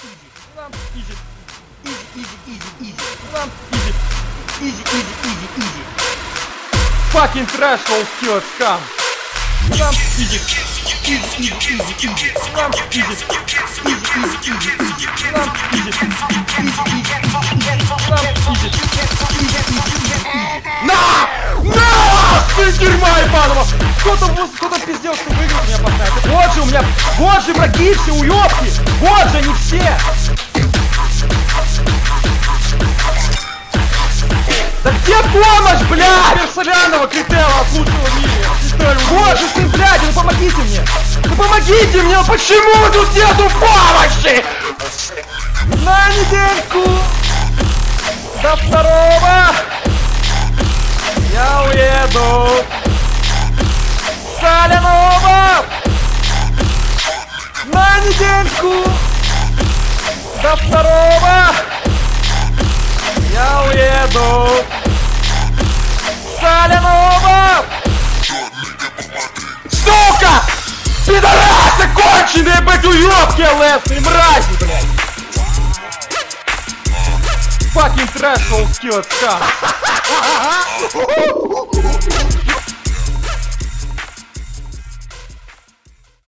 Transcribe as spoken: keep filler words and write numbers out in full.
Easy. Easy, easy, easy, easy. Easy. Easy, easy, easy, easy. Fucking trash all skills scum. Easy. Easy, easy, easy, easy. Easy. Easy, easy, easy, easy. Easy. На! На! Ты тюрьма ебаного! Кто-то кто-то пиздел, что выиграл меня поставить. Вот же у меня, вот же враги все, уёбки! Вот же они все! Да где помощь, блядь? Персолянова Критела от лучшего в мире. Вот же ты, блядь, ну помогите мне! Ну помогите мне, ну почему тут нету помощи? На недельку до второго я уеду в Соляново. На недельку до второго я уеду в Соляново. Сука! Пидорасы конченые, блядь, уёбки лесные, мрази, блядь! Fucking trash all skills, scum!